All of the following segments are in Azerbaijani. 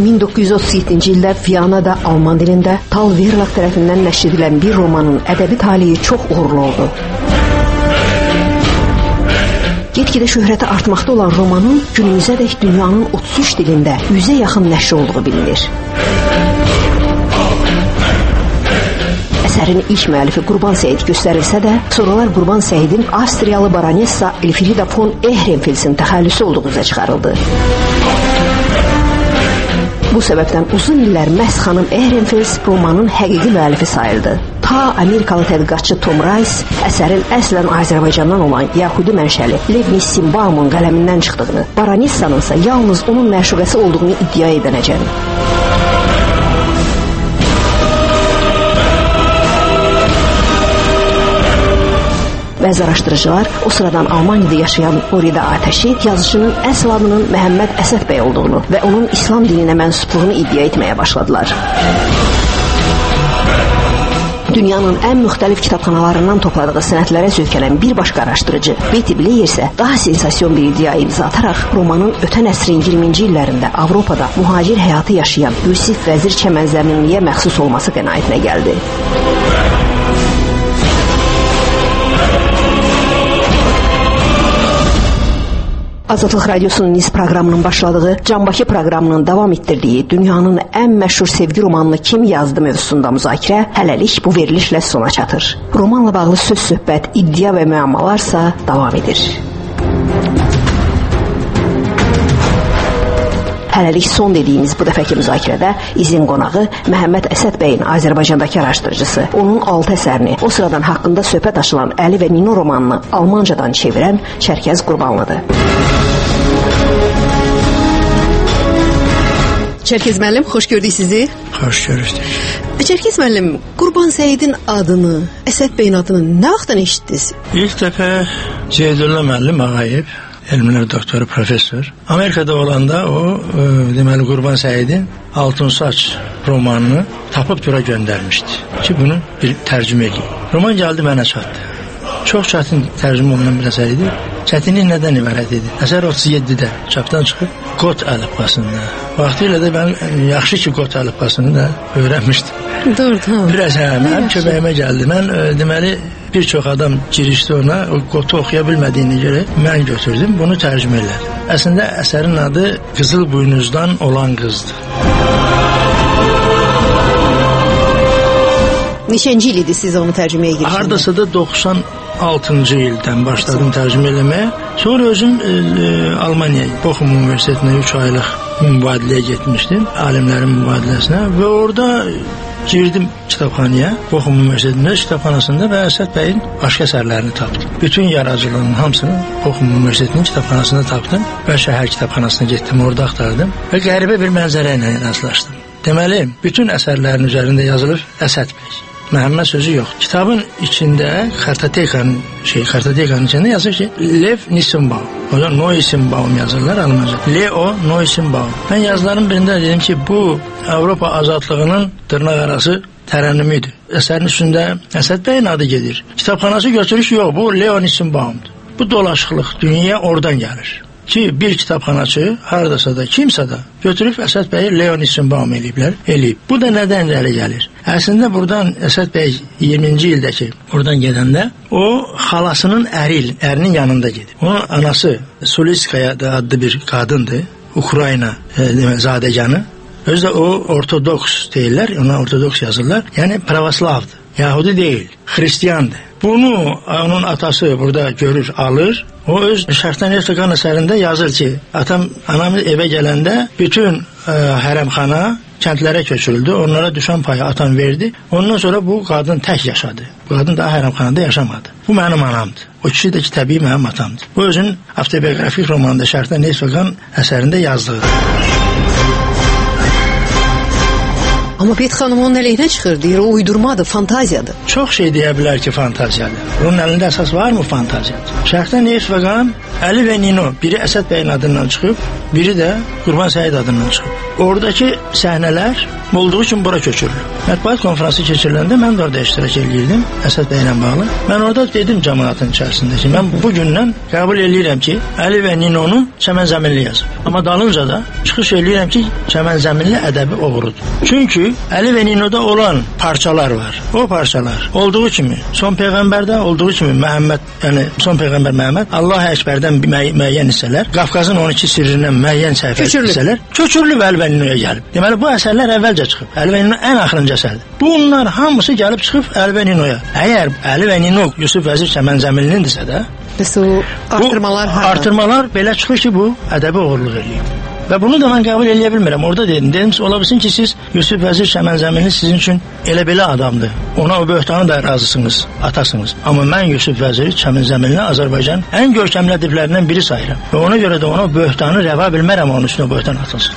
1937-ci ildə Viyanada Alman dilində Tal Verlag tərəfindən nəşr edilən bir romanın ədəbi taleyi çox uğurlu oldu. Get-gedə şöhrəti artmaqda olan romanın günümüzədək dünyanın 33 dilində 100-ə yaxın nəşri olduğu bilinir. Əsərin ilk müəllifi Qurban Səid göstərilsə də, sonralar Qurban Səidin Avstriyalı baronessa Elfrida von Ehrenfelsin təxəllüsü olduğu üzə çıxarıldı. Bu səbəbdən uzun illər məhz xanım Ehrenfels romanın həqiqi müəllifi sayıldı. Ta Amerikalı tədqiqatçı Tom Rice əsərin əslən Azərbaycandan olan Yahudi mənşəli Lev Nissenbaum'un qələmindən çıxdığını, baronessanın isə yalnız onun məşuqəsi olduğunu iddia edənəcən. Bəzi araşdırıcılar o sıradan Almaniyada yaşayan Orida Atəşi yazıcının əsl adının Məhəmməd Əsəd bəy olduğunu və onun İslam dininə mənsubluğunu iddia etməyə başladılar. Dünyanın ən müxtəlif kitabxanalarından topladığı sənədlərə söykənən bir başqa araşdırıcı Betty Blair isə daha sensasiyon bir iddia imza ataraq romanın ötən əsrin 20-ci illərində Avropada mühacir həyatı yaşayan Yusif Vəzir çəmənzəminliyə məxsus olması qənaətinə gəldi. Azadlıq Radiosunun Niz proqramının başladığı, Canbaki proqramının davam etdirdiyi dünyanın ən məşhur sevgi romanını kim yazdı mövzusunda müzakirə hələlik bu verilişlə sona çatır. Romanla bağlı söz-söhbət, iddia və müəmmalarsa davam edir. Hələlik son dediyimiz bu dəfəki müzakirədə izin qonağı Məhəmməd Əsəd bəyin Azərbaycandakı araşdırıcısı, onun 6 əsərini, o sıradan haqqında söhbət açılan Əli və Nino romanını Almancadan çevirən Çərkəz Qurbanlıdır. Çərkəz müəllim, xoş gördük sizi. Xoş gördük. Çərkəz müəllim, Qurban Səidin adını, Əsəd bəyin adını nə vaxtdan eşitdiniz? İlk dəfə Zeydullah müəllim Ağayev, elmlər doktoru, professor. Amerikada olanda o, deməli Qurban Səidin Altın Saç romanını tapıb dura göndərmişdi ki, bunu bir tərcümə edeyim. Roman gəldi mənə çatdı. Çox çətin tərcümə olunan bir əsər idi. Çətinlik nədən ibarət idi? Əsər 37-də çapdan çıxıb Qot əlifbasında. Vaxtilə də mən yaxşı ki Qot əlifbasını da öyrənmişdim. Doğru, tamam. Biraz mənim köməyimə gəldi. Mən deməli bir çox adam girişdi ona, o Qotu oxuya bilmədiyini görə mən götürdüm, bunu tərcümə elədim. Əslində əsərin adı Qızıl Buynuzdan olan qızdır. Neçənci il idi siz onu tərcüməyə girişdiniz? Hardasa da 96-cı ildən başladım tərcümə eləməyə. Sonra özüm Almaniya Bochum Universitetinə 3 aylıq mübadiləyə getmişdim, alimlərin mübadiləsinə və orada girdim kitabxanaya, Bochum Universitetinin kitabxanasında və Əsəd bəyin başqa əsərlərini tapdım. Bütün yaradıcılığının hamısını Bochum Universitetinin kitabxanasında tapdım və şəhər kitabxanasına getdim, orada axtardım və qəribə bir mənzərə ilə rastlaşdım. Deməli, bütün əsərlərin üzərində yazılır Əsəd bəy. Məhəmməd sözü yox. Kitabın içində kartotekanın içində yazır ki, Lev Nissenbaum. O da Nissenbaum yazırlar Almanca. Leo Nissenbaum. Mən yazıların birində dedim ki, bu Avropa azadlığının dırnaq arası tərənnümüdür. Əsərin üstündə Əsəd bəyin adı gedir. Kitabxanası götürür ki, yox, bu Leo Nissenbaumdur. Bu dolaşıqlıq dünyaya oradan gəlir. Ki bir kitabxanaçı hardasa da kimsə də götürüb Əsəd bəyi Leo Nissenbaum eləyib. Bu da nədən irəli gəlir? Əslində buradan Əsəd bəy 20-ci ildəki buradan gedəndə o xalasının ərinin yanında gedib. Onun anası Suliskaya adlı bir qadındır. Ukrayna zadəganı. Özü də o ortodoks deyirlər, ona ortodoks yazırlar. Yəni pravoslavdır. Yahudi deyil, xristiyandır. Bunu onun atası burada görür, alır. O öz Şərqdən Erdoğan əsərində yazır ki, anam evə gələndə bütün hərəmxana kəndlərə köçürüldü. Onlara düşən payı atam verdi. Ondan sonra bu qadın tək yaşadı. Bu qadın daha hərəmxanada yaşamadı. Bu mənim anamdır. O kişi də ki, təbii mənim atamdır. Bu özün avtobiyografik romanında Şərqdən Erdoğan əsərində yazdığıdır. Amma Bet xanım onun əleyhinə çıxır, deyir, o uydurmadır, fantaziyadır. Çox şey deyə bilər ki, fantaziyadır. Bunun əlində əsas var mı fantaziyadır? Şərqdən Erdoğan Əli və Nino, biri Əsəd bəyin adından çıxıb, biri də Qurban Səid adından çıxıb. Oradakı səhnələr olduğu üçün bura köçürülür. Mətbuat konfransı keçiriləndə mən də orada iştirak edirdim, Əsəd bəylə bağlı. Mən orada dedim cəmaatın içərisində ki, mən bu gündən qəbul edirəm ki, Əli və Ninonu Çəmən Zəminli yazıb. Amma dalınca da çıxış edirəm ki, Çəmən Zəminli ədəbi oğrudur. Çünki Əli və Ninoda olan parçalar var. O parçalar olduğu kimi Son Peyğəmbərdə olduğu kimi Məhəmməd, yəni Son Peyğəmbər Məhəmməd Allah-u Əkbərdən müəyyən hissələr, Qafqazın 12 sirrindən müəyyən səhifəli hissələr köçürülüb Əli və Ninoya gəlib. Deməli bu əsərlər əvvəlcə çıxıb. Əli və Nino ən axırıncı əsərdir. Bunlar hamısı gəlib çıxıb Əli və Ninoya. Əgər Əli və Nino Yusif Vəzir Çəmən Zəminlidirsə də, artırmalar belə çıxır ki, bu ədəbi oğurluq eləyib. Və bunu da mən qəbul eləyə bilmirəm. Orada dedim, ola bilsin ki, siz Yusif Vəzir Çəmən Zəminli sizin üçün elə-belə adamdır. Ona o böhtanı da razısınız, atasınız. Amma mən Yusuf Vəzir Çəmən Zəminli Azərbaycanın ən görkəmli ədiblərindən biri sayıram. Və ona görə də ona böhtanı rəva bilmərəm, onun üstünə böhtan atılsın.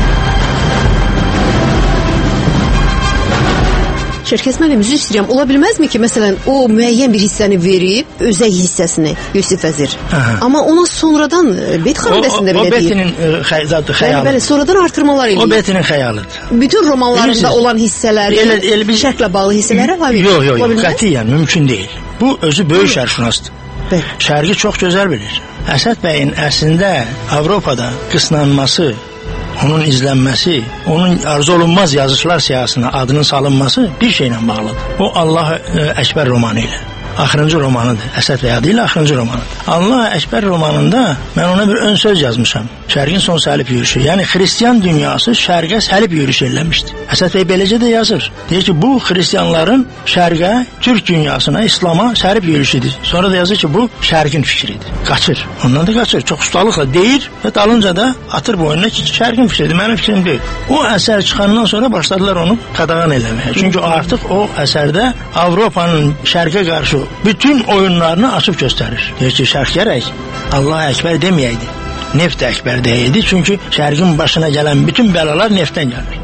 Şərkəs müəllim, üzr istəyirəm. Ola bilməzmi ki, məsələn, o müəyyən bir hissəni verib, özəy hissəsini Yusif Vəzir. Amma ona sonradan Bet xanədəsində belə deyir. O Betinin xəyalı. Bəli, sonradan artırmalar eləyir. O Betinin xəyalıdır. Bütün romanlarında olan hissələri, şərqlə bağlı hissələri var. Yox, qətiyyən mümkün deyil. Bu özü böyük şərqşünasdır. Şərqi çox gözəl bilir. Əsəd bəyin əslində Avropada qısnanması, onun izlənməsi, onun arzu olunmaz yazıçılar siyahısına adının salınması bir şeylə bağlıdır. O Allah Əkbər romanı ilə. Axırıncı romanıdır. Əsəd bəy adı ilə axırıncı romanıdır. Allah Əkbər romanında mən ona bir ön söz yazmışam. Şərqin son səlib yürüyüşü. Yəni xristian dünyası şərqə səlib yürüyüş eləmişdi. Əsəd bəy beləcə də yazır. Deyir ki, bu xristianların şərqə, türk dünyasına, İslama səlib yürüyüşüdür. Sonra da yazır ki, bu şərqin fikridir. Qaçır. Ondan da qaçır. Çox ustalıqla deyir və dalınca da atır boynuna ki, şərqin fikridir. Mənim fikrim deyil. O əsər çıxandan sonra başladılar onu qadağan eləməyə. Çünki artıq o əsərdə Avropanın şərqə qarşı bütün oyunlarını açıb göstərir. Deyir ki, şərq gərək Allah Əkbər deməyəydi. Neft Əkbər deyəydi. Çünki şərqin başına gələn bütün bəlalar neftdən gəlir.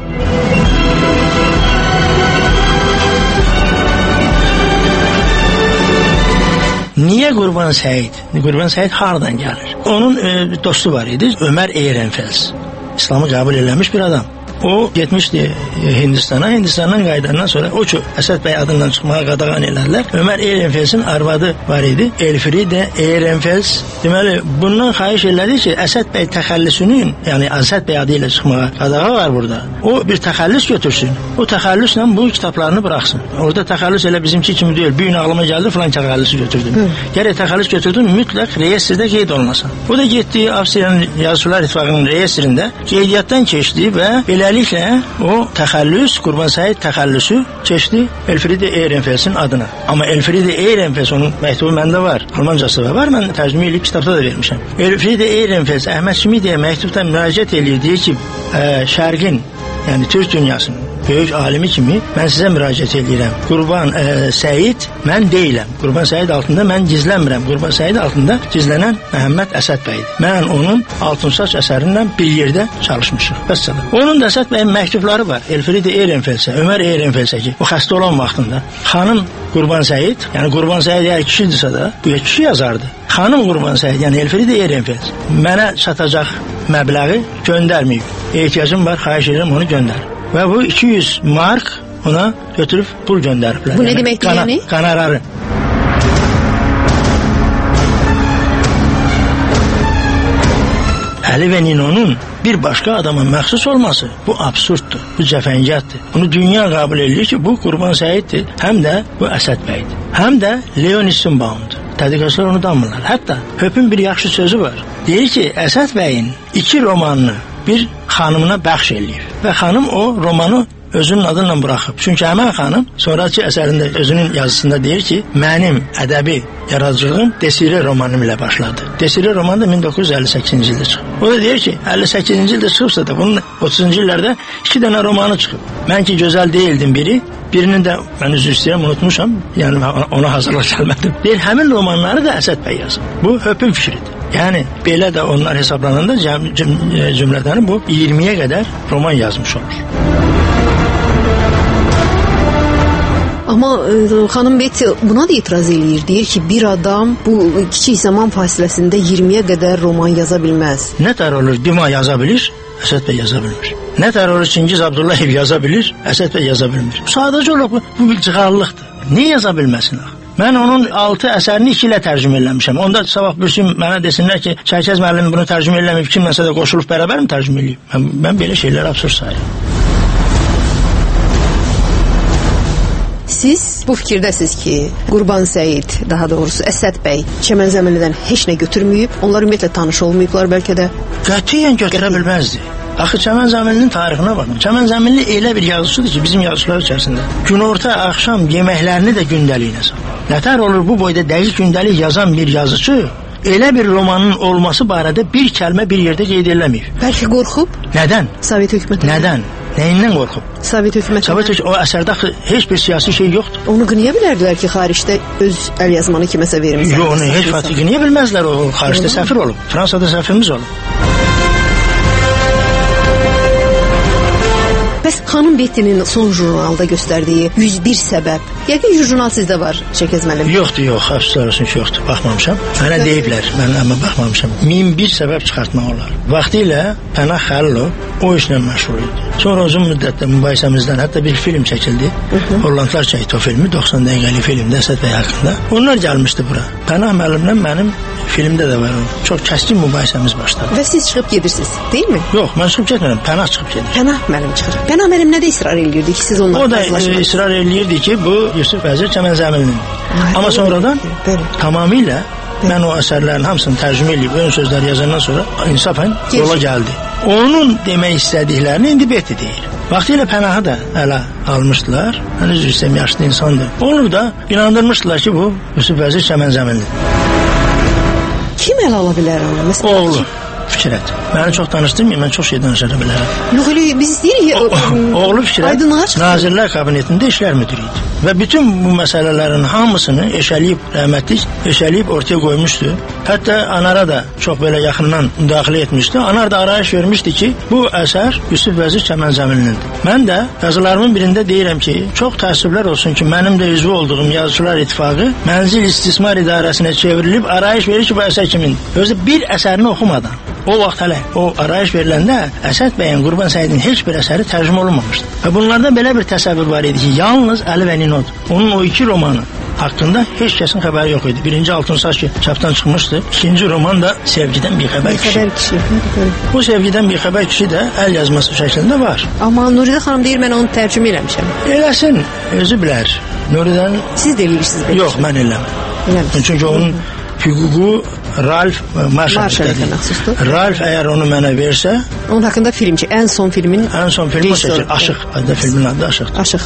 Niyə Qurban Səid? Qurban Səid hardan gəlir? Onun dostu var idi, Ömər Ehrenfels. İslamı qəbul eləmiş bir adam. O getmişdi Hindistan'a. Hindistan'dan qayıdandan sonra o ki Əsəd bəy adından çıxmağa qadağan elədilər. Ömər Ehrenfels'in arvadı var idi. Elfride Ehrenfels. Deməli, bundan xahiş elədi ki, Əsəd bəy təxəllüsünün, yəni Əsəd bəy adı ilə çıxmağa qadağa var burada. O bir təxəllüs götürsün. O təxəllüslə bu kitablarını buraxsın. Orada təxəllüs elə bizimki kimi deyil. Bir gün ağlıma gəldi, falan təxəllüsü götürdüm. Gərək təxəllüs götürdüm, mütləq reyestrdə qeyd olunasın. O da getdi Avstriyanın Yazıçılar İttifaqının reyestrində qeydiyyatdan keçdi və beləliklə o təxəllüs, Qurban Səid təxəllüsü keçdi Elfride Ehrenfels'in adına. Amma Elfride Ehrenfels, onun məktubu məndə var. Almancası da var, mən tərcümə edib kitabda da vermişəm. Elfride Ehrenfels Əhməd Şimidiyə məktubda müraciət eləyir, deyir ki, şərqin, yəni Türk dünyasının böyük alimi kimi mən sizə müraciət edirəm. Qurban Səid mən deyiləm. Qurban Səid altında mən gizlənmirəm. Qurban Səid altında gizlənən Məhəmməd Əsəd bəydir. Mən onun Altınsaç əsərindən bir yerdə çalışmışıq. Vəssalam. Onun da Əsəd bəyin məktubları var. Elfride Ehrenfels'e, Ömər Ehrenfels'e ki, o xəstə olan vaxtında xanım Qurban Səid, yəni Qurban Səid əgər kişidirsə də, bu kişi yazardı. Xanım Qurban Səid, yəni Elfride Ehrenfels mənə çatacaq məbləği göndərməyib. Ehtiyacım var, xahiş edirəm onu göndər. Və bu 200 mark ona götürüb pul göndəriblər. Bu nə deməkdir yəni? Qanararı. Əli və Ninonun bir başqa adama məxsus olması bu absurddur, bu cəfəngiyatdır. Bunu dünya qəbul edir ki, bu Qurban Səiddir, həm də bu Əsəd bəydir. Həm də Leon Issenbaum'dur. Tədqiqatçılar onu danmırlar. Hətta Höpün bir yaxşı sözü var. Deyir ki, Əsəd bəyin 2 romanını bir xanımına bəxş eləyir. Və xanım o romanı özünün adıyla buraxıb. Çünki həmən xanım sonraki əsərində özünün yazısında deyir ki, mənim ədəbi yaradıcılığım Desire romanım ilə başladı. Desire romanı da 1958-ci ildə çıxıb. O da deyir ki, 58-ci ildə çıxıbsa da bunun 30-cu illərdə 2 dənə romanı çıxıb. Mən ki, gözəl deyildim biri. Birinin də mən üzr istəyirəm, unutmuşam. Yəni ona hazırlıq gəlmədim. Deyir, həmin romanları da Əsəd bəy yazıb. Bu Höpün fikridir. Yəni belə də onlar hesablananda cümlədən bu 20-yə qədər roman yazmış olur. Amma xanım Betty buna da etiraz eləyir. Deyir ki, bir adam bu kiçik zaman fasiləsində 20-yə qədər roman yaza bilməz. Nə tər olur? Dima yaza bilir, Əsəd bəy yaza bilmir. Nə tər olur? Çingiz Abdullayev yaza bilir, Əsəd bəy yaza bilmir. Sadəcə olaraq bu bir cığallıqdır. Niyə yaza bilməsin axı? Mən onun 6 əsərini 2 ilə tərcümə eləmişəm. Onda sabah bir gün mənə desinlər ki, Çərkəz müəllim bunu tərcümə eləməyib, kimlənsə də qoşulub bərabər mi tərcümə eləyib? Mən belə şeylər absurd sayıram. Siz bu fikirdəsiz ki, Qurban Səid, daha doğrusu Əsəd bəy Çəmən Zəminlidən heç nə götürməyib, onlar ümumiyyətlə tanış olmayıblar bəlkə də. Qətiyyən götürə bilməzdi. Axı Çəmən Zəminlinin tarixinə baxın. Çəmən Zəminli elə bir yazıçıdır ki, bizim yazıçılar içərisində günorta, axşam yeməklərini də gündəliyinə salır. Nətər olur bu boyda dəqiq gündəlik yazan bir yazıçı elə bir romanın olması barədə bir kəlmə bir yerdə qeyd eləməyib. Bəlkə qorxub? Nədən? Sovet hökuməti. Nədən? Nəyindən qorxub? Sovet hökuməti. O əsərdə heç bir siyasi şey yoxdur. Onu qınaya bilərdilər ki, xaricdə öz əl yazmanı kiməsə vermişsə. Yox, onu heç vaxt qınaya bilməzlər. O xaricdə səfir olub. Fransada səfirimiz olub. Bəs xanım Betty'nin son jurnalda göstərdiyi 101 səbəb. Yəqin jurnal sizdə var, Çərkəz müəllim. Yoxdur, əfsuslar olsun ki, yoxdur. Baxmamışam. Mənə deyiblər, mən amma baxmamışam. 1001 səbəb çıxartmaq olar. Vaxtilə Pənah Xəlilov o işlə məşğul idi. Sonra uzun müddətdə mübahisəmizdən hətta bir film çəkildi. Hollandlar çəkdi o filmi, 90 dəqiqəlik filmdə Əsəd bəy haqqında. Onlar gəlmişdi bura. Pənah müəllimlə mənim filmdə də var o. Çox kəskin mübahisəmiz başladı. Və siz çıxıb gedirsiniz, deyilmi? Yox, mən çıxıb getmirəm. Pənah çıxıb gedir. Pənah müəllim çıxır. Pənah müəllim nədə israr eləyirdi ki, siz onunla razılaşmadınız? O da israr eləyirdi ki, bu Yusif Vəzir Çəmən Zəminlidir. Amma sonradan tamamilə mən o əsərlərin hamısını tərcümə edib, ön sözlər yazandan sonra insafən yola gəldi. Onun demək istədiklərini indi Betty deyir. Vaxtilə Pənahı da ələ almışdılar. Mən üzr istəyirəm, yaşlı insandır. Onu da inandırmışdılar ki, bu Yusif Vəzir Çəmən Zəminlidir. Kim ələ ala bilər onu? Məsələn, oğlu. Fikrət. Məni çox danışdırmayın, mən çox şey danışa bilərəm. Yox, elə biz deyirik. Oğlu Fikrət Nazirlər Kabinetində işlər müdiri idi. Və bütün bu məsələlərin hamısını eşəliyib ortaya qoymuşdu. Hətta Anara da çox belə yaxından müdaxilə etmişdi. Anar da arayış vermişdi ki, bu əsər Yusif Vəzir Çəmən Zəminlidir. Mən də yazılarımın birində deyirəm ki, çox təəssüflər olsun ki, mənim də üzvü olduğum Yazıçılar İttifaqı Mənzil İstismar İdarəsinə çevrilib arayış verir ki, bu əsər kimindir. Özü bir əsərini oxumadan. O vaxt hələ o arayış veriləndə Əsəd bəyin, Qurban Səidin heç bir əsəri tərcümə olunmamışdı. Və bunlarda belə bir təsəvvür var idi ki, yalnız Əli və Ninod, onun o 2 romanı haqqında heç kəsin xəbəri yox idi. Birinci Altın Saç ki, çapdan çıxmışdı. İkinci roman da Sevgidən bir xəbər kişi. Bu Sevgidən bir xəbər kişi də əl yazması şəklində var. Amma Nuridə xanım deyir, mən onu tərcümə eləmişəm. Eləsin, özü bilər. Nuridən... Siz də eləyirsiniz. Yox, mən eləməm. Çünki onun hüququ Ralf Marshall'a məxsusdur. Ralf əgər onu mənə versə... Onun haqqında film ki, ən son filmin... Ən son film o çəkir, Aşıq. Adı filmin adı Aşıqdır. Aşıq.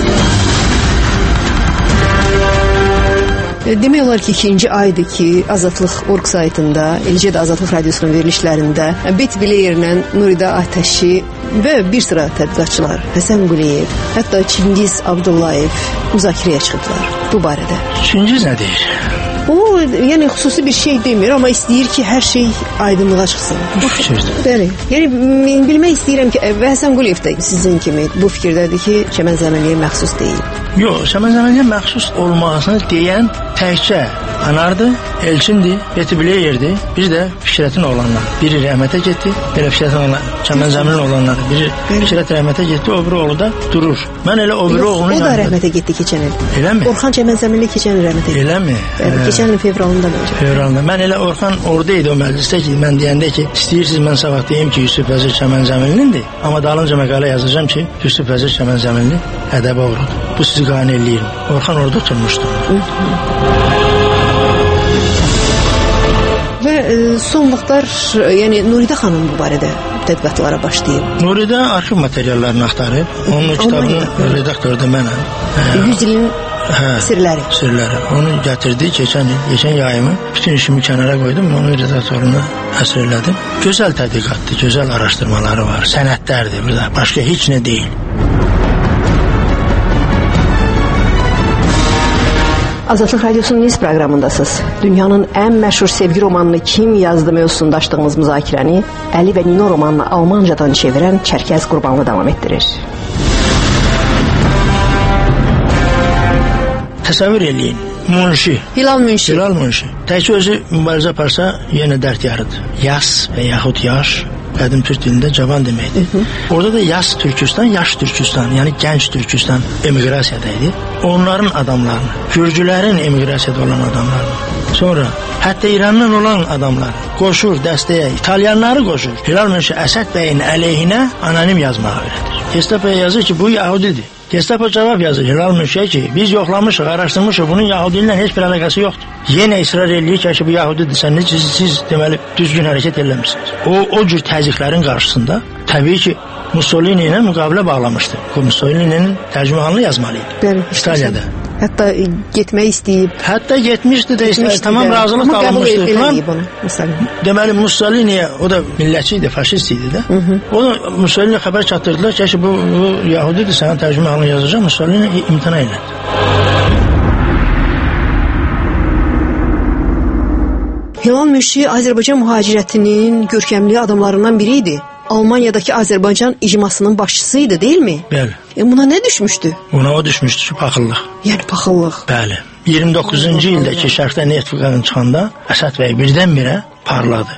Demək olar ki, 2-ci aydır ki, Azadlıq.org saytında, eləcə də Azadlıq Radiosunun verilişlərində Betty Bleyerlə Nuridə Atəşi və bir sıra tədqiqatçılar, Həsən Quliyev, hətta Çingiz Abdullayev müzakirəyə çıxıblar bu barədə. Çingiz nə deyir? O, yəni xüsusi bir şey demir, amma istəyir ki, hər şey aydınlığa çıxsın. Bu fikirdir. Bəli. Yəni, bilmək istəyirəm ki, Həsən Quliyev də sizin kimi bu fikirdədir ki, Çəmən Zəminliyə məxsus deyil. Yox, Çəmən Zəminliyə məxsus olmasını deyən təkcə Anardır, Elçindir, Betty Bleyerdir, bir də Fikrətin oğlanları. Biri rəhmətə getdi, belə Fikrətin oğlanları, Çəmən Zəminlinin oğlanları. Biri Fikrət rəhmətə getdi, o biri oğlu da durur. Mən elə o biri oğlunu... O da rəhmətə getdi keçən il. Eləmi? Orxan Çəmən Zəminli keçən il rəhmətə getdi. Eləmi? Keçən il fevralında məncə. Fevralında. Mən elə Orxan orada idi o məclisdə ki, mən deyəndə ki, istəyirsiniz mən sabah deyim ki, Yusif Vəzir Çəmən Zəminlidir, amma dalınca məqalə yazacağım ki, Yusuf Vəzir Çəmən Zəminli ədəbə uğradı. Bu sizi qane eləyirəm. Orxan orada oturmuşdu. Və son vaxtlar, yəni Nuridə xanım bu barədə tədqiqatlara başlayıb. Nuridə arxiv materiallarını axtarıb. Onun kitabının redaktoru da mənəm. 100 ilin sirləri. Sirləri. Onu gətirdi keçən yayımı. Bütün işimi kənara qoydum. Onun redaktorunu həsr elədim. Gözəl tədqiqatdır, gözəl araşdırmaları var. Sənədlərdir burada. Başqa heç nə deyil. Azadlıq Radiosunun Niz proqramındasınız. Dünyanın ən məşhur sevgi romanını kim yazdı mövzusunda açdığımız müzakirəni Əli və Nino romanını Almancadan çevirən Çərkəz Qurbanlı davam etdirir. Təsəvvür eləyin. Munşi. Hilal Munşi. Təkcə özü mübarizə aparsa, yenə dərd yarıdır. Yas və yaxud yaş, qədim türk dilində cavan deməkdir. Orada da yas Türkistan, yaş Türkistan, yəni gənc Türkistan emiqrasiyada idi. Onların adamlarını, Gürcülərin emiqrasiyada olan adamlarını, sonra hətta İrandan olan adamlar qoşur dəstəyə, İtalyanları qoşur. Hilal Munşi Əsəd bəyin əleyhinə anonim yazmağı öyrədir. Gestapoya yazır ki, bu Yahudidir. Gestapo cavab yazır Hilal Munşiyə ki, biz yoxlamışıq, araşdırmışıq, bunun Yahudi ilə heç bir əlaqəsi yoxdur. Yenə israr eləyir ki, bu Yahudidirsə, siz deməli düzgün hərəkət eləmişsiniz. O cür təzyiqlərin qarşısında təbii ki, Mussolini ilə müqavilə bağlamışdı. Mussolini'nin tərcümanını yazmalıydı. İtaliyada. Hətta getmək istəyib. Hətta getmişdi də, tamam razılıq alınmışdı. Deməli Mussolini'yə, o da millətçi idi, faşist idi də. Onu Mussolini'yə xəbər çatdırdılar ki, bu Yahudidir, sənin tərcümanını yazacaq. Mussolini imtina elədi. Hilal Munşi Azərbaycan mühacirətinin görkəmli adamlarından biri idi. Almanyadakı Azərbaycan icmasının başçısı idi, deyilmi? Bəli. Buna nə düşmüşdü? Buna o düşmüşdü ki, paxıllıq. Yəni paxıllıq. Bəli. 29-cu ildəki Şərqdə neft qazanı çıxanda Əsəd bəy birdən-birə parladı.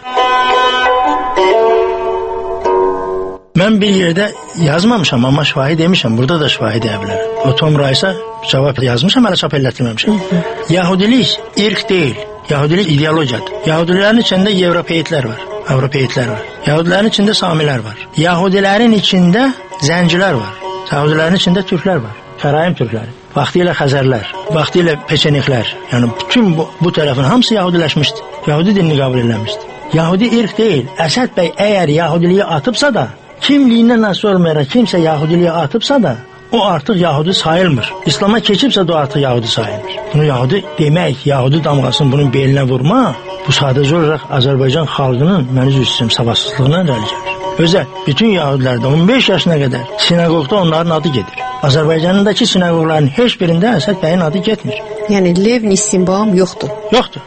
Mən bir yerdə yazmamışam, amma şahid demişəm. Burada da şahid deyə bilərəm. O Tom Rice'a cavab yazmışam, hələ çap elətdirməmişəm. Yahudilik irq deyil. Yahudilik ideologiyadır. Yahudilərin içində Avropeyitlər var. Yahudilərin içində Samilər var. Yahudilərin içində Zəncilər var. Yahudilərin içində Türklər var. Karaim Türkləri. Vaxtilə Xəzərlər, vaxtilə Peçeniklər. Yəni bütün bu tərəfin hamısı yahudiləşmişdi. Yahudi dilini qəbul eləmişdi. Yahudi irq deyil. Əsəd bəy əgər yahudiliyi atıbsa da, kimliyindən asılı olmayaraq kimsə yahudiliyi atıbsa da, o artıq yahudi sayılmır. İslam'a keçibsə də o artıq yahudi sayılmır. Bunu yahudi demək, yahudi damğasını bunun belinə vurmaq, bu sadəcə olaraq Azərbaycan xalqının mən üzr istəyirəm savadsızlığına irəli gəlir. Özə, bütün yahudilərdə 15 yaşına qədər sinagogda onların adı gedir. Azərbaycanındakı sinagogların heç birində Əsəd bəyin adı getmir. Yəni Lev Nissimbaum yoxdur. Yoxdur.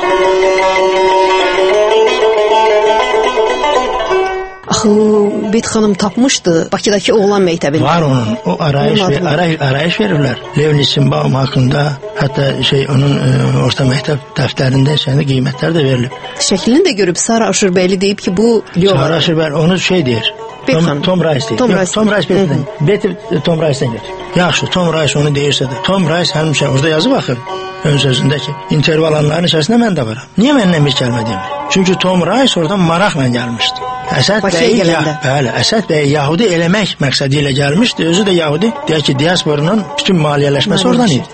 Bet xanım tapmışdı Bakıdakı oğlan məktəbində. Var onun. O arayış verirlər. Lev Nissimbaum haqqında, hətta onun orta məktəb dəftərində qiymətlər də verilib. Şəklini də görüb Sara Aşurbəyli deyib ki, bu Leo. Sara Aşurbəyli onu deyir. Tom Rice deyir. Tom Rice Beti Tom Rice'dən götür. Yaxşı, Tom Rice onu deyirsə də. Tom Rice həmişə orada yazıb axı ön sözündə ki, intervyu alanların içərisində mən də varam. Niyə məndən bir kəlmə demir? Çünki Tom Rice oradan maraqla gəlmişdi. Əsəd bəy Yahudi eləmək məqsədi ilə gəlmişdi. Özü də Yahudi, deyək ki, diasporunun bütün maliyyələşməsi oradan idi.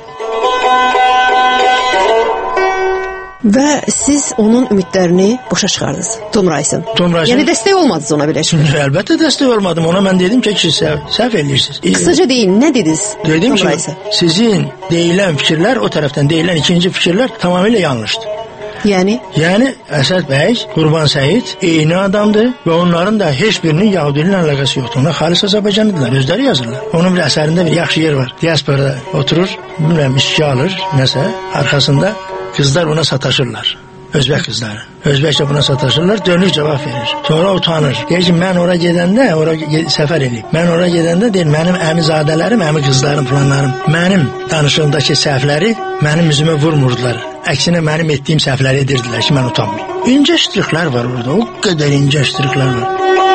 Və siz onun ümidlərini boşa çıxardınız, Tom Rice'ın. Yəni dəstək olmadınız ona belə şey. Əlbəttə dəstək olmadım. Ona mən dedim ki, səhv eləyirsiniz. Qısaca deyin, nə dediniz? Dedim ki, sizin deyilən fikirlər, o tərəfdən deyilən ikinci fikirlər tamamilə yanlışdır. Yəni Əsəd bəy, Qurban Səid eyni adamdır və onların da heç birinin Yahudiliklə əlaqəsi yoxdur. Onlar xalis Azərbaycanlıdırlar, özləri yazırlar. Onun bir əsərində bir yaxşı yer var. Diasporada oturur, bilməm, işçi alır, nəsə, arxasında qızlar ona sataşırlar. Özbək qızları. Özbəkcə buna sataşırlar, dönür cavab verir. Sonra utanır. Deyir ki, mən ora gedəndə, səfər eləyib. Mən ora gedəndə deyir, mənim əmizadələrim, əmi qızlarım, planlarım, mənim danışığımdakı səhvləri mənim üzümə vurmurdular. Əksinə mənim etdiyim səhvləri edirdilər ki, mən utanmayayım. İncə ştrixlər var orada, o qədər incə ştrixlər var.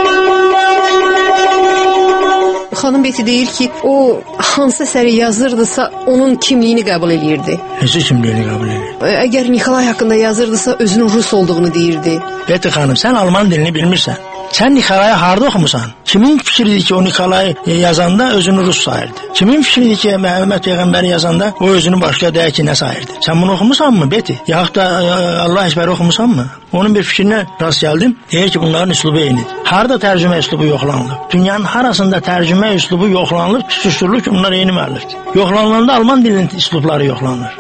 Xanım Beti deyir ki, o hansı əsəri yazırdısa, onun kimliyini qəbul edirdi. Necə kimliyini qəbul edir? Əgər Nikolay haqqında yazırdısa, özünün Rus olduğunu deyirdi. Beti xanım, sən Alman dilini bilmirsən. Sən Nikolayı harda oxumusan? Kimin fikridir ki, o Nikolayı yazanda özünü Rus sayırdı? Kimin fikridir ki, Məhəmməd Peyğəmbəri yazanda o özünü başqa deyək ki, nə sayırdı? Sən bunu oxumusanmı, Beti? Yaxud da Allah Ekber oxumusanmı? Onun bir fikrinə rast gəldim. Deyir ki, bunların üslubu eynidir. Harada tərcümə üslubu yoxlanılıb? Dünyanın harasında tərcümə üslubu yoxlanılıb, tutuşdurulur ki, bunlar eyni müəllifdir. Yoxlanılanda Alman dilinin üslubları yoxlanılır.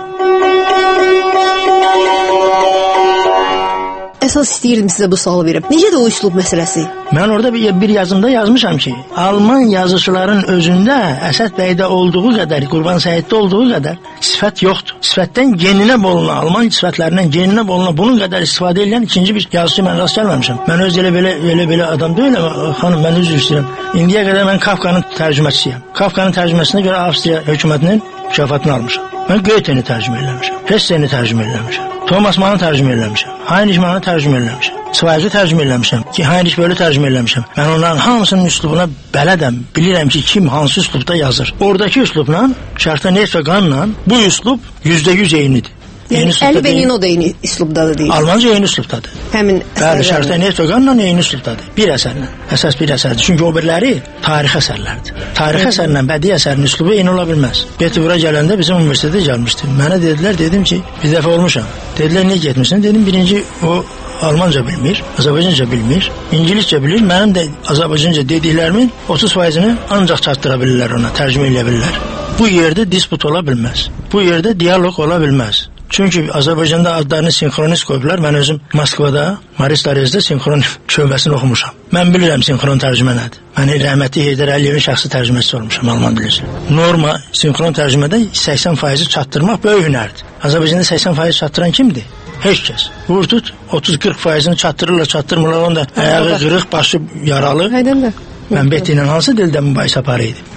Əsas istəyirdim sizə bu sualı verib. Necədir o üslub məsələsi? Mən orada bir yazımda yazmışam ki, Alman yazıçıların özündə Əsəd bəydə olduğu qədər, Qurban Səiddə olduğu qədər sifət yoxdur. Sifətdən geninə bolunan, Alman sifətlərindən geninə bolunan bunun qədər istifadə edən ikinci bir yazıcı mən rast gəlməmişəm. Mən öz elə adam deyiləm, xanım, mən üzr istəyirəm. İndiyə qədər mən Kafkanın tərcüməçisiyəm. Kafkanın tərcüməsində görə Avstriya hökumətinin mükafatını almışam. Mən Goethe-ni tərcümə eləmişəm, Hesse-ni tərcümə eləmişəm, Thomas Mann-ı tərcümə eləmişəm, Heinrich Mann-ı tərcümə eləmişəm, Zweig'i tərcümə eləmişəm ki, Heinrich Böll-ü tərcümə eləmişəm. Mən onların hamısının üslubuna bələdəm, bilirəm ki, kim hansı üslubda yazır. Oradakı üslubla, Şərqdə neft və qanla bu üslub %100 eynidir. Yəni Əli Benino da eyni üslubdadır deyir. Almanca eyni üslubdadır. Həmin Bəli, Şərqdə neft və qanla eyni üslubdadır. Bir əsərlə, əsas bir əsərdir. Çünki o birləri tarixi əsərlərdir. Tarixi əsərlə bədii əsərin üslubu eyni ola bilməz. Beti bura gələndə bizim universitetə gəlmişdi. Mənə dedilər, dedim ki, bir dəfə olmuşam. Dedilər, niyə getmirsən? Dedim, birinci o Almanca bilmir, Azərbaycanca bilmir, İngiliscə bilir. Mənim də Azərbaycanca dediklərimin 30%-ni ancaq çatdıra bilirlər ona, tərcümə edə bilirlər. Bu yerdə disput ola bilməz. Bu yerdə dialoq ola bilməz. Çünki Azərbaycanda adlarını sinxronist qoyublar. Mən özüm Moskvada, Maris Darezdə sinxron şöbəsini oxumuşam. Mən bilirəm sinxron tərcümə nədir. Mən rəhmətli Heydər Əliyevin şəxsi tərcüməçisi olmuşam Alman dilində. Norma sinxron tərcümədə 80% çatdırmaq böyük hünərdir. Azərbaycanda 80% çatdıran kimdir? Heç kəs. Vur tut 30-40%-ni çatdırırlar, çatdırmırlar. Onda ayağı qırıq, başı yaralı. Mən Betty ilə hansı dildə mübahisə aparıydım?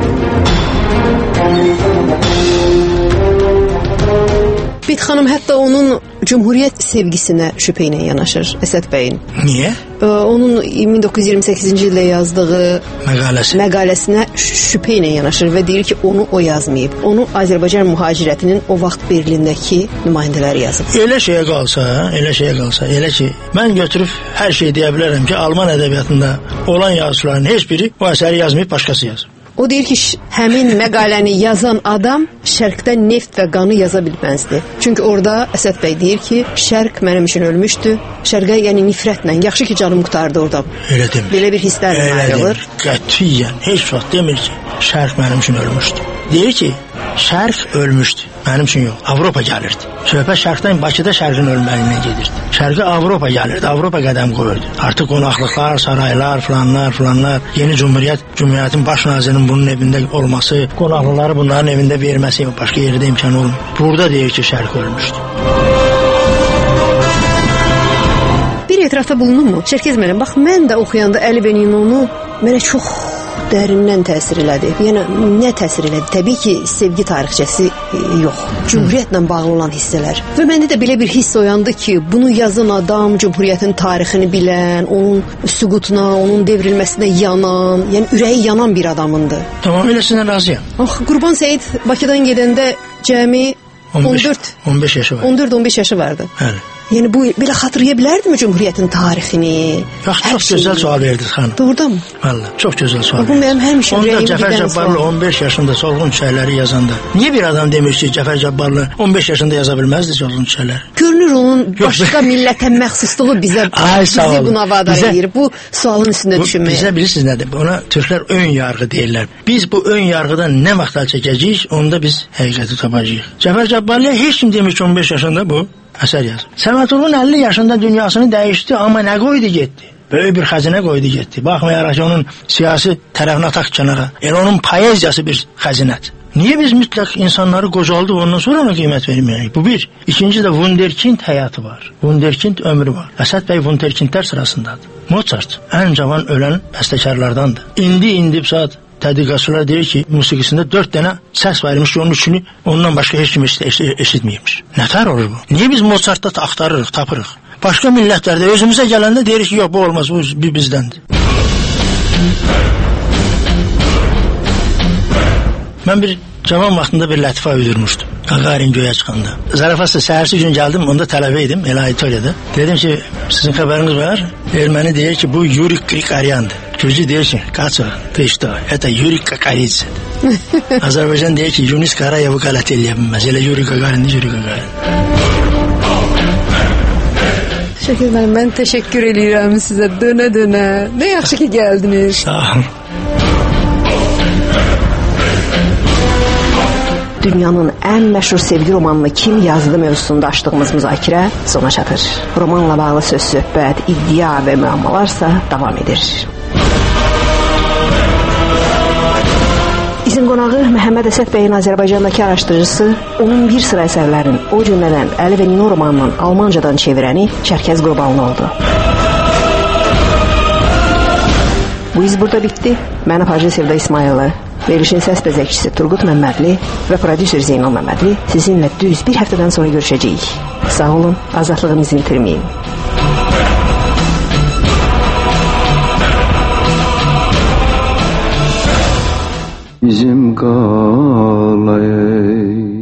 Bet xanım hətta onun Cumhuriyyət sevgisinə şübhə ilə yanaşır Əsəd bəyin. Niyə? Onun 1928-ci ildə yazdığı məqaləsinə şübhə ilə yanaşır və deyir ki, onu o yazmayıb. Onu Azərbaycan mühacirətinin o vaxt Berlindəki nümayəndələri yazıb. Elə şeyə qalsa, elə ki, mən götürüb hər şey deyə bilərəm ki, Alman ədəbiyyatında olan yazıçıların heç biri o əsəri yazmayıb, başqası yazıb. O deyir ki, həmin məqaləni yazan adam Şərqdə neft və qanı yaza bilməzdi. Çünki orada Əsəd bəy deyir ki, Şərq mənim üçün ölmüşdü. Şərqə yəni nifrətlə, yaxşı ki, canım qurtardı orada. Elə demir. Belə bir hisslərlə ayrılır. Qətiyyən, heç vaxt demir ki, Şərq mənim üçün ölmüşdü. Deyir ki, Şərq ölmüşdü, mənim üçün yox. Avropa gəlirdi. Söhbət Şərqdən Bakıda Şərqin ölməliyinə gedirdi. Şərqə Avropa gəlirdi, Avropa qədəm qoyurdu. Artıq qonaqlıqlar, saraylar, filanlar, yeni Cumhuriyyətin baş nazirinin bunun evində olması, qonaqlıqları bunların evində verməsi, başqa yerdə imkan olmur. Burada deyir ki, Şərq ölmüşdü. Bir etirafda bulunurmu? Çerkez müəllim, bax mən də oxuyanda Əli Beninonu mənə çox dərindən təsir elədi. Yəni nə təsir elədi? Təbii ki, sevgi tarixçəsi yox. Cumhuriyyətlə bağlı olan hissələr. Və məndə də belə bir hiss oyandı ki, bunu yazan adam Cumhuriyyətin tarixini bilən, onun süqutuna, onun devrilməsinə yanan, yəni ürəyi yanan bir adamındı. Tamamilə sizinlə razıyam. Qurban Seyid Bakıdan gedəndə cəmi 15 yaşı var. 14-15 yaşı vardı. Bəli. Yəni bu belə xatırlaya bilərdimi Cumhuriyyətin tarixini? Çox gözəl sual verdiniz xanım. Doğrudanmı? Vallahi, çox gözəl sual. Bu mənim həmişə ürəyimi gedən sual. Cəfər Cabbarlı 15 yaşında Solğun çiçəkləri yazanda, niyə bir adam demir ki, Cəfər Cabbarlı 15 yaşında yaza bilməzdi Solğun çiçəkləri? Görünür onun başqa millətə məxsusluğu bizi buna vadar edir. Bu sualın üstündə düşünməyə. Bizə bilirsiniz nədir? Ona türklər ön yargı deyirlər. Biz bu ön yargıdan nə vaxt əl çəkəcəyik, onda biz həqiqəti tapacağıq. Cəfər Cabbarlıya heç kim demir ki, 15 yaşında bu əsər yazır. Səmətovun 50 yaşında dünyasını dəyişdi, amma nə qoydu getdi? Böyük bir xəzinə qoydu getdi. Baxmayaraq ki, onun siyasi tərəfini ataq kənara. Elə onun poeziyası bir xəzinədir. Niyə biz mütləq insanları qocaldıq, ondan sonra ona qiymət verməyək? Bu bir. İkinci də Wunderkind həyatı var. Wunderkind ömrü var. Əsəd bəy Wunderkindlər sırasındadır. Mozart ən cavan ölən bəstəkarlardandır. İndi saat tədqiqatçılar deyir ki, musiqisində 4 dənə səs verilmiş ki, onun üçünü ondan başqa heç kim eşitməyibmiş. Nətər olur bu? Niyə biz Mozartda axtarırıq, tapırıq? Başqa millətlərdə özümüzə gələndə deyirik ki, yox, bu olmaz, bu bizdəndir. Mən bir cavan vaxtında bir lətifə uydurmuşdum. Qaqarin göyə çıxanda. Zarafatsa səhərsi gün gəldim, onda tələbə idim, elə auditoriyada. Dedim ki, sizin xəbəriniz var? Erməni deyir ki, bu Yuri Qriqoryandır. Gürcü deyir ki, qaço, peşto, это Yuri Qaqaridze. Azərbaycan deyir ki, Yunis Qarayevu qələt eləyə bilməz. Elə Yuri Qaqarindir, Yuri Qaqarin. Şəkil müəllim, mən təşəkkür edirəm sizə dönə-dönə. Nə yaxşı ki gəldiniz. Sağ olun. Dünyanın ən məşhur sevgi romanını kim yazdı mövzusunda açdığımız müzakirə sona çatır. Romanla bağlı söz-söhbət, iddia və müəmmalarsa davam edir. İzin qonağı Məhəmməd Əsəd bəyin Azərbaycandakı araşdırıcısı, onun bir sıra əsərlərin, o cümlədən Əli Benino romanının Almancadan çevirəni Çərkəz Qurbanlı oldu. Bu iz burada bitdi. Mən Apajda Sevda İsmayılı. Verilişin səs bəzəkçisi Turqut Məmmədli və prodüser Zeynal Məmmədli sizinlə düz bir həftədən sonra görüşəcəyik. Sağ olun, azadlığınızı itirməyin. Bizim qalayı